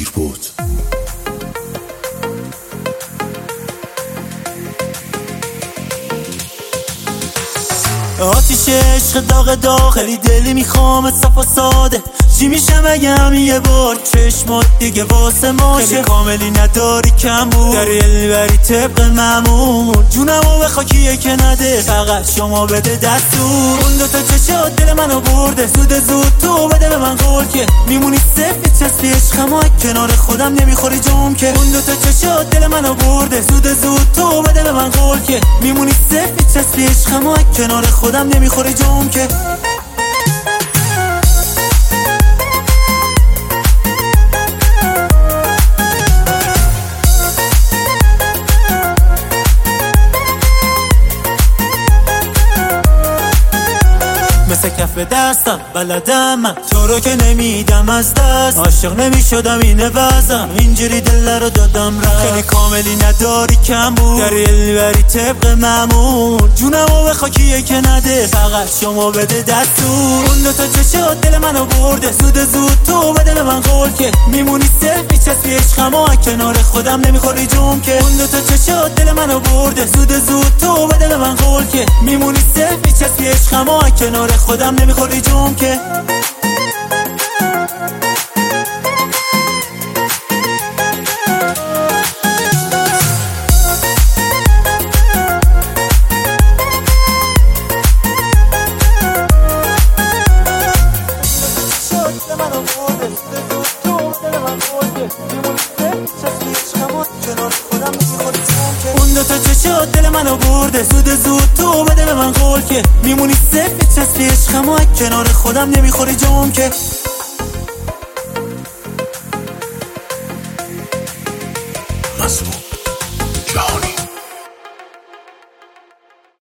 دیر بود. آتیش عشق داغ خیلی دلی میخوام صفا ساده. چی میشم اگه یه بار چشمات دیگه واسه ماشه؟ خیلی کاملی نداری کم بود، داری البری طبق معمول. جونمو به خاکیه که نده، فقط شما بده دستور. اون دوتا چشات دل منو برده، زود تو بده به من قول که میمونی سفت چسبی عشقم کنار خودم نمیخوری جوم که. اون دوتا چشات دل منو برده، زود تو بده به من قول که میمونی سفت چسبی عشقم کنار خودم نمیخوری جوم که. مثل کف دستم بلدم من تو رو که نمیدم از دست. عاشق نمیشدم اینه وزم، اینجوری دل رو دادم رفت. خیلی کاملی نداری کم بود، داری البری طبق معمول. جونمو به خاکیه که نده، فقط شما بده دستور. اون دوتا چشات دل منو برده، زود تو بده به من قول که میمونی سفی چسبی عشقم کنار خودم نمیخوری جوم که. اون دوتا چشات دل منو برده، زود تو بده به من قول که میمونی سفی چسبی عشقم کنار خودم نمیخوری جوم که. اون دوتا چشات دل منو برده، زود تو بده به من قول که میمونی سفت چسبی عشقم کنار خودم نمیخوری جوم که. مسموم